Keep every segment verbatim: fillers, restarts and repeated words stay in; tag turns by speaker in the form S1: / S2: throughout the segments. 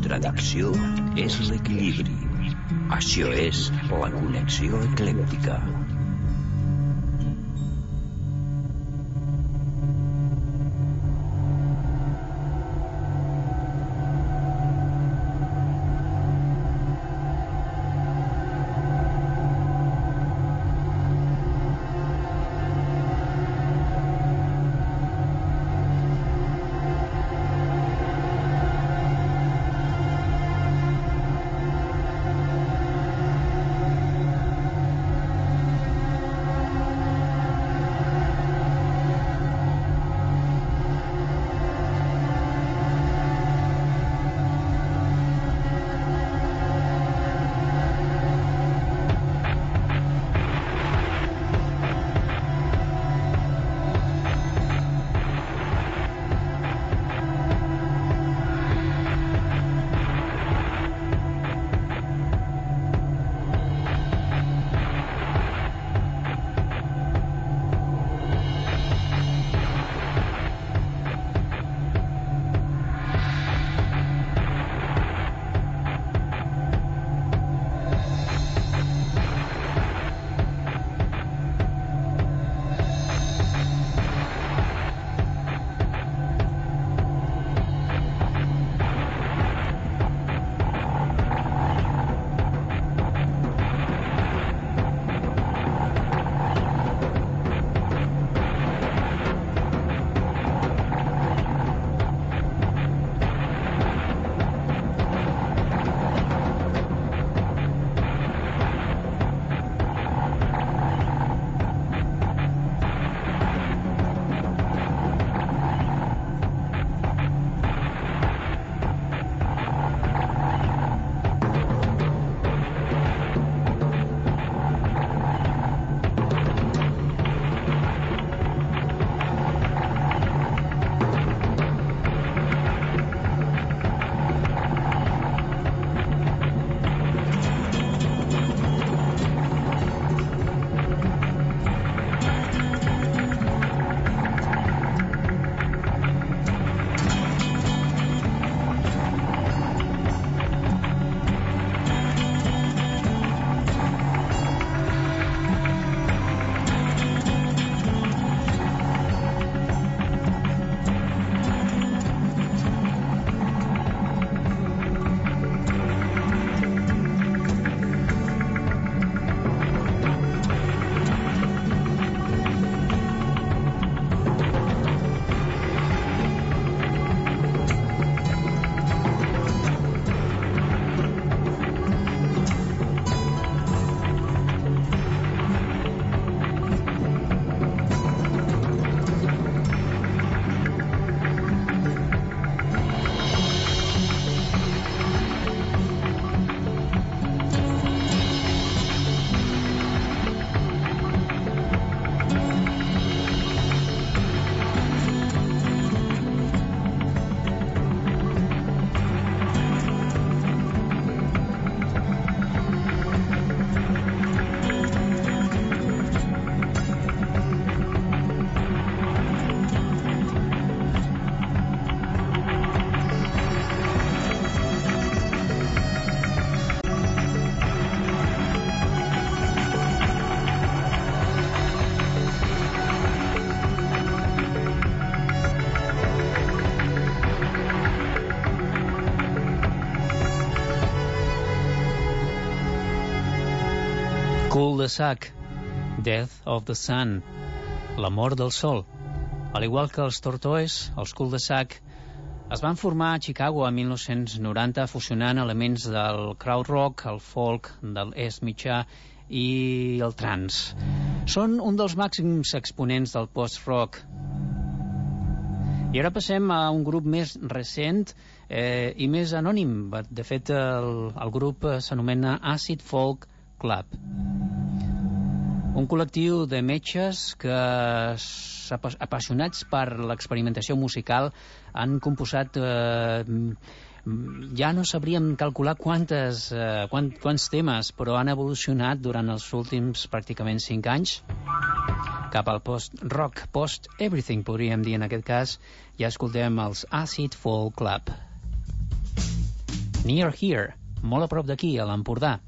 S1: contradicció és l'equilibri. Això és la connexió eclèctica.
S2: Cul-de-sac, Death of the Sun, la mort del sol. Al igual que els Tortoise, els cul-de-sac es van formar a Chicago a mil nou-cents noranta fusionant elements del crowd rock, el folk, del est mitjà i el trance. Són un dels màxims exponents del post-rock. I ara passem a un grup més recent eh, i més anònim. De fet, el, el grup s'anomena Acid Folk Club. Un col·lectiu de metges que, apassionats per l'experimentació musical, han composat... Eh, ja no sabríem calcular quantes, eh, quant, quants temes, però han evolucionat durant els últims pràcticament cinc anys cap al post-rock, post-everything, podríem dir en aquest cas. Ja escoltem els Acid Folk Club. Near Here, molt a prop d'aquí, a l'Empordà.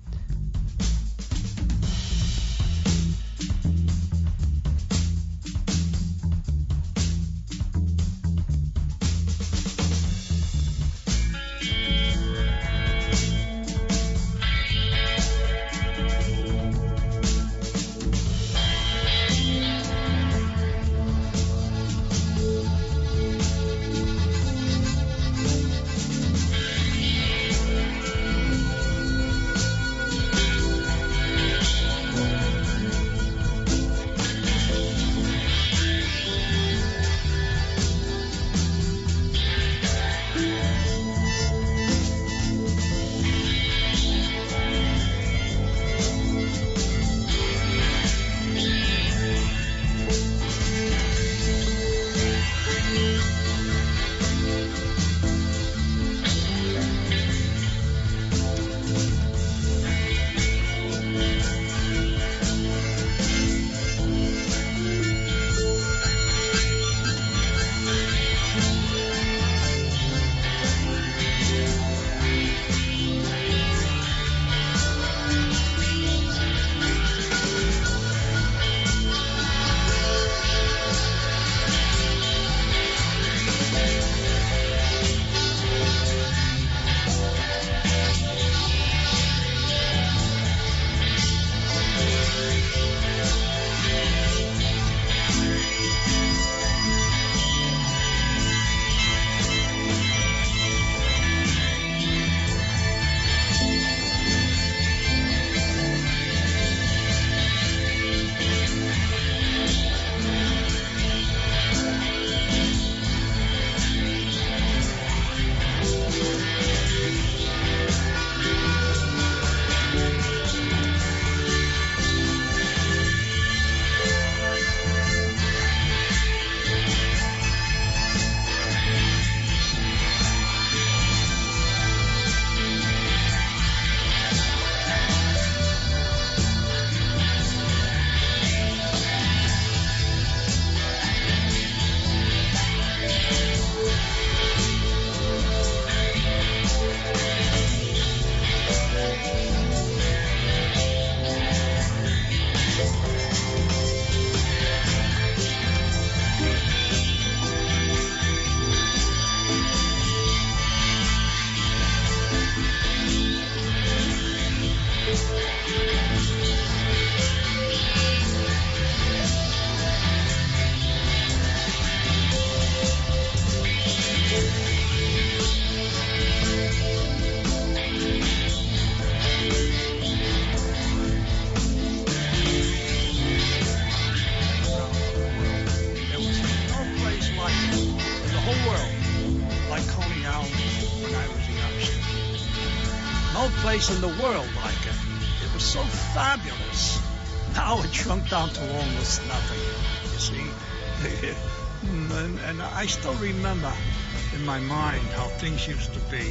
S3: Place in the world like it. It was so fabulous. Now it shrunk down to almost nothing, you see. and, and I still remember in my mind how things used to be.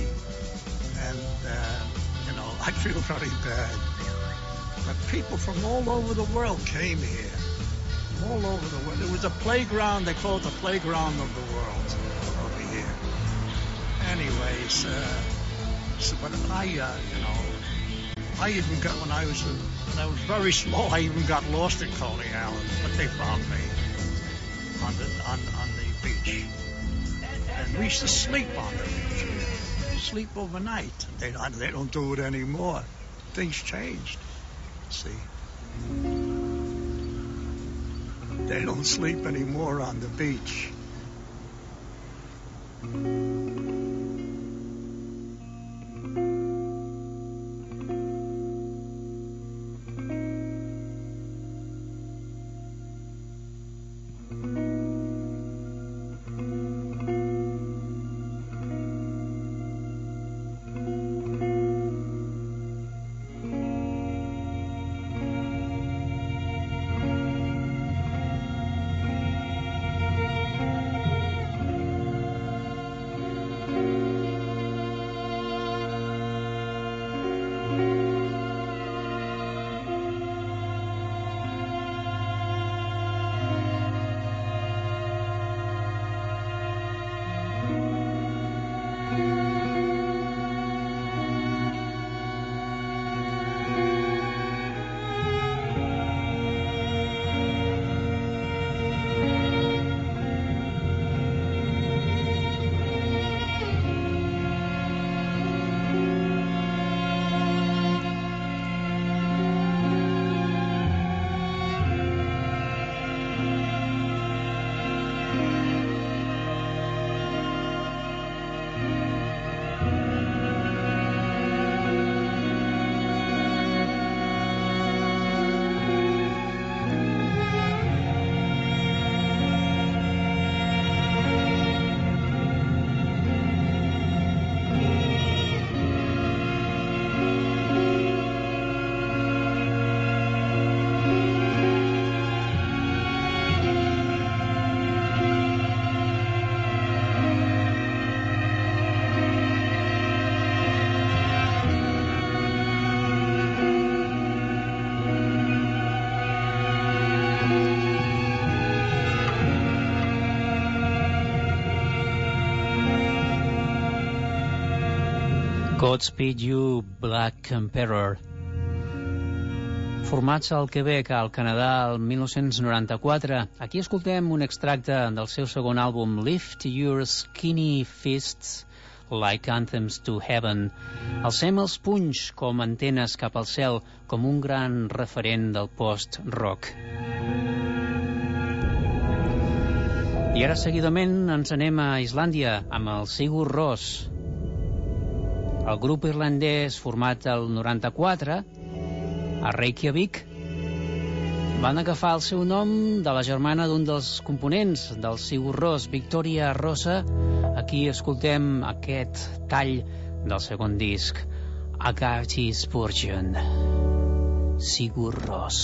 S3: And, uh, you know, I feel very bad. But people from all over the world came here. All over the world. It was a playground. They call it the playground of the world over here. Anyways, uh, So, but I, uh, you know, I even got, when I was uh, when I was very small, I even got lost in Coney Island, but they found me on the on, on the beach. And we used to sleep on the beach, sleep overnight. They they don't do it anymore. Things changed. See, they don't sleep anymore on the beach.
S2: Godspeed You, Black Emperor. Formats al Quebec, al Canadà, el mil nou-cents noranta-quatre, aquí escoltem un extracte del seu segon àlbum, Lift Your Skinny Fists Like Anthems to Heaven. Alcem els punys com antenes cap al cel, com un gran referent del post-rock. I ara seguidament ens anem a Islàndia amb el Sigur Rós. El grup irlandès format el noranta-quatre a Reykjavik van agafar el seu nom de la germana d'un dels components del Sigur Rós, Victoria Rosa. Aquí escoltem aquest tall del segon disc, Agati Spurgeon, Sigur Rós.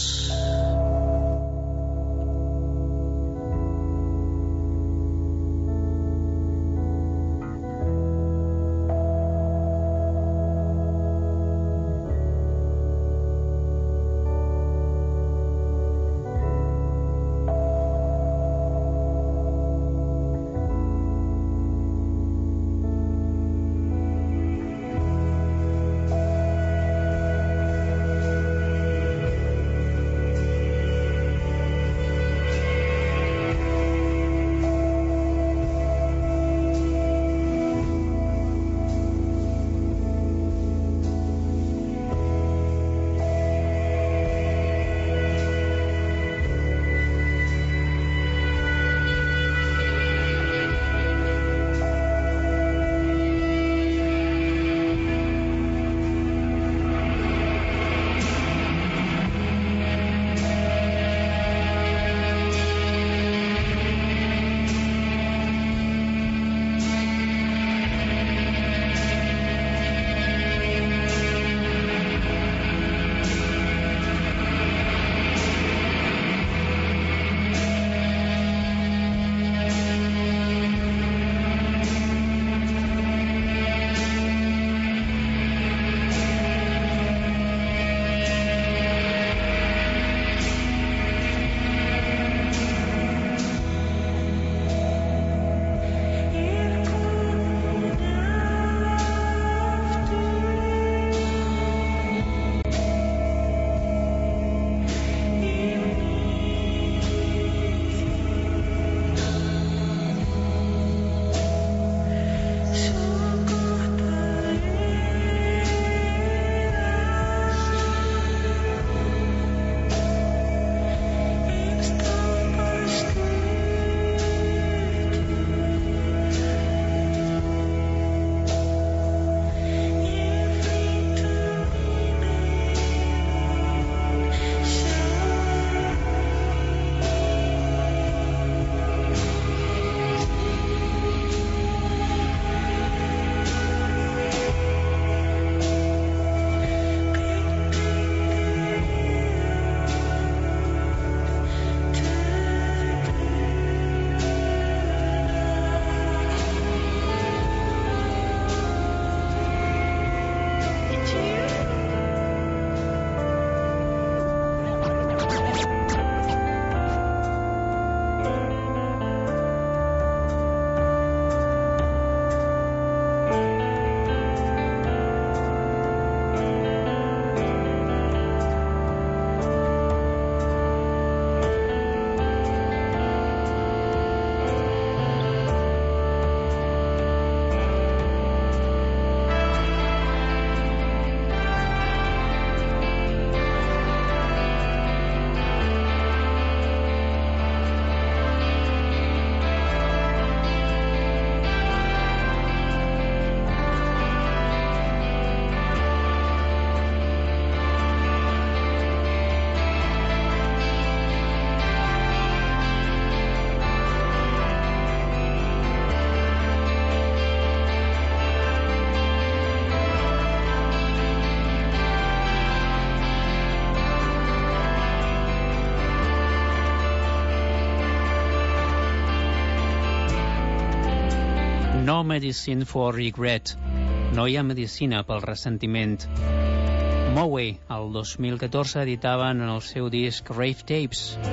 S2: No Medicine for Regret. No hi ha medicina pel ressentiment. Moe, el dos mil catorze, editaven en el seu disc Rave Tapes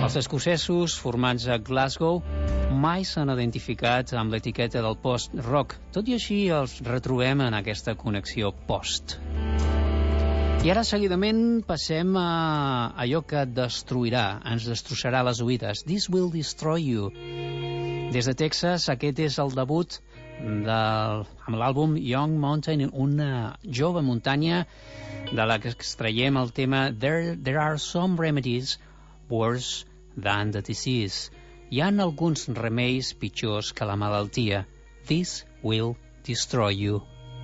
S2: Els escocesos, formats a Glasgow, mai s'han identificat amb l'etiqueta del post-rock. Tot i així els retrobem en aquesta connexió post. I ara seguidament passem a allò que et destruirà, ens destrossarà les oïdes. This Will Destroy You. Des de Texas, aquest és el debut del, amb l'àlbum Young Mountain, una jove muntanya de la que extraiem el tema There, there are some remedies worse than the disease. Hi ha alguns remeis pitjors que la malaltia. This will destroy you.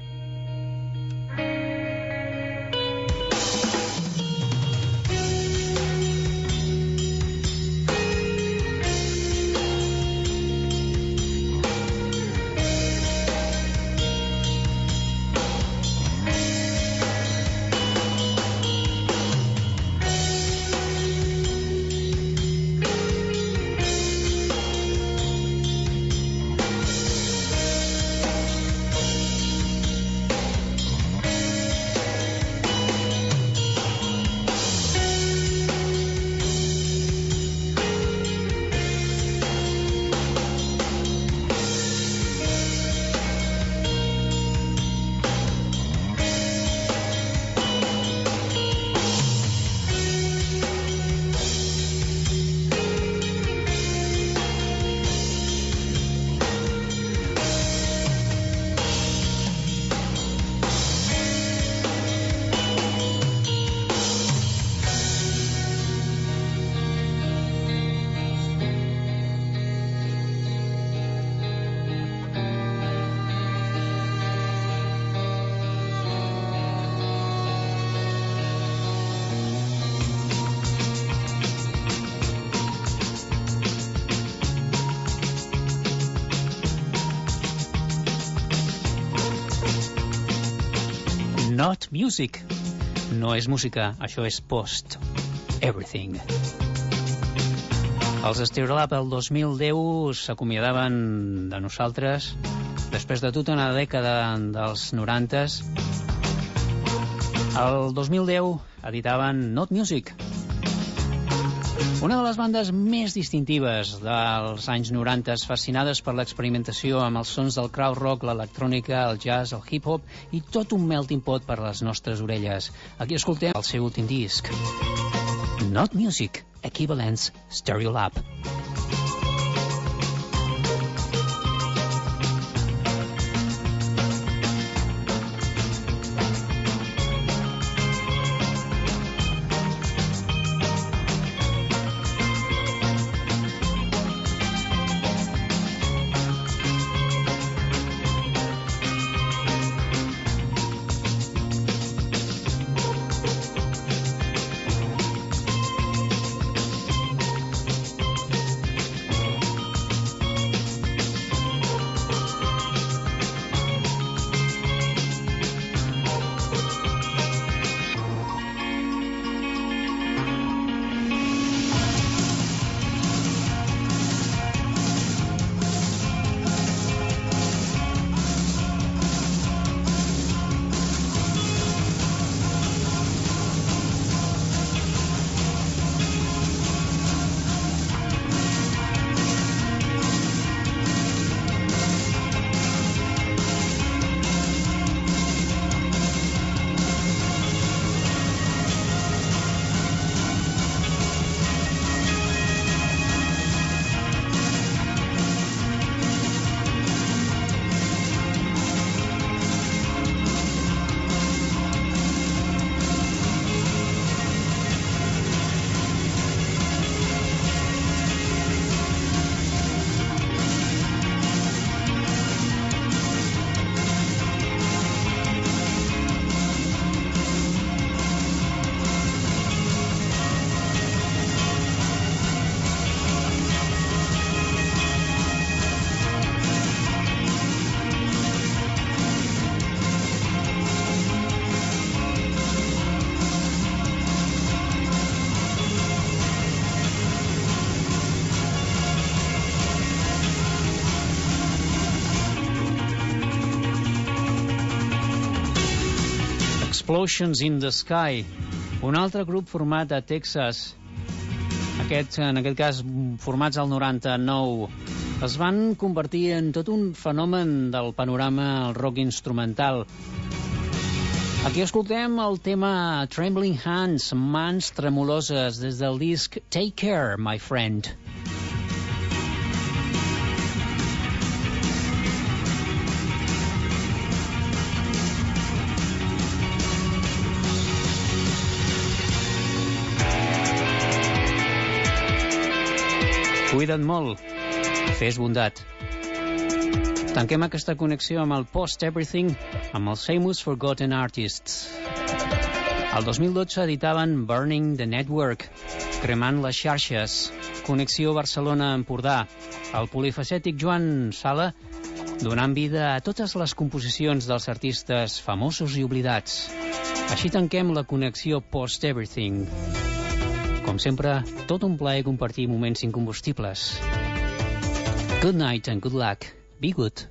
S2: Not music. No és música, això és post. Everything. Els Stereolab el dos mil deu s'acomiadaven de nosaltres després de tota una dècada dels norantes. El dos mil deu editaven Not Music, una de les bandes més distintives dels anys noranta, fascinades per l'experimentació amb els sons del crowd rock, l'electrònica, el jazz, el hip-hop i tot un melting pot per les nostres orelles. Aquí escoltem el seu últim disc, Not Music, Equivalents Stereolab. Explosions in the Sky, un altre grup format a Texas, Aquests, en aquest cas, formats al noranta-nou, es van convertir en tot un fenomen del panorama rock instrumental. Aquí escoltem el tema Trembling Hands, Mans Tremoloses, des del disc Take Care, My Friend. Cuida't molt, fes bondat. Tanquem aquesta connexió amb el Post Everything, amb els Famous Forgotten Artists. El dos mil dotze editaven Burning the Network, cremant les xarxes, Connexió Barcelona-Empordà, el polifacètic Joan Sala donant vida a totes les composicions dels artistes famosos i oblidats. Així tanquem la connexió Post Everything. Com sempre, tot un plaer compartir moments incombustibles. Good night and good luck. Be good.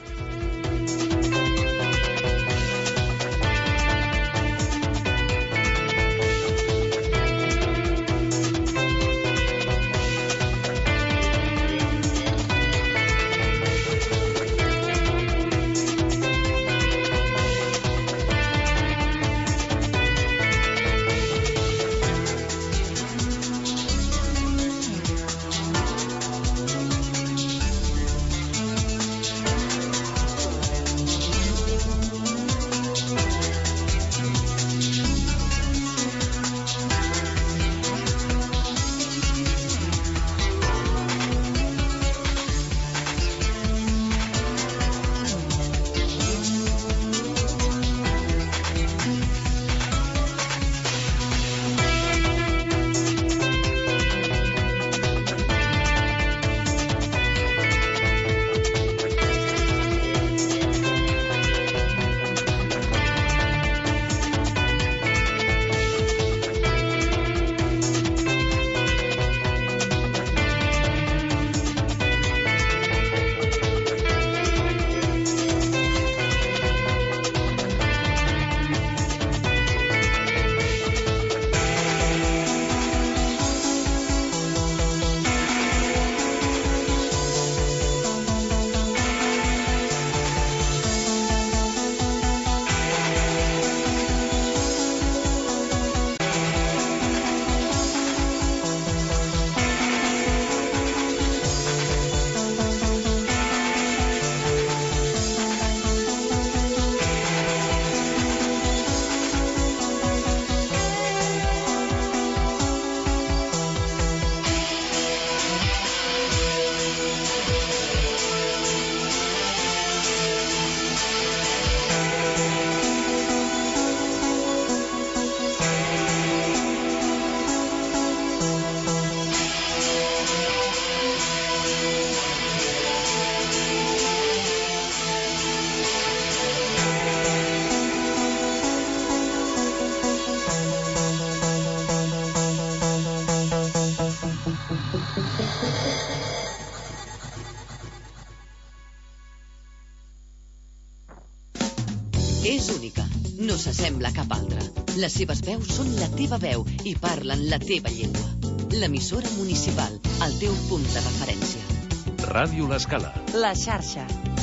S4: És única, no s'assembla a cap altra. Les seves veus són la teva veu i parlen la teva llengua. L'emissora municipal, el teu punt de referència.
S5: Ràdio L'Escala.
S6: La xarxa.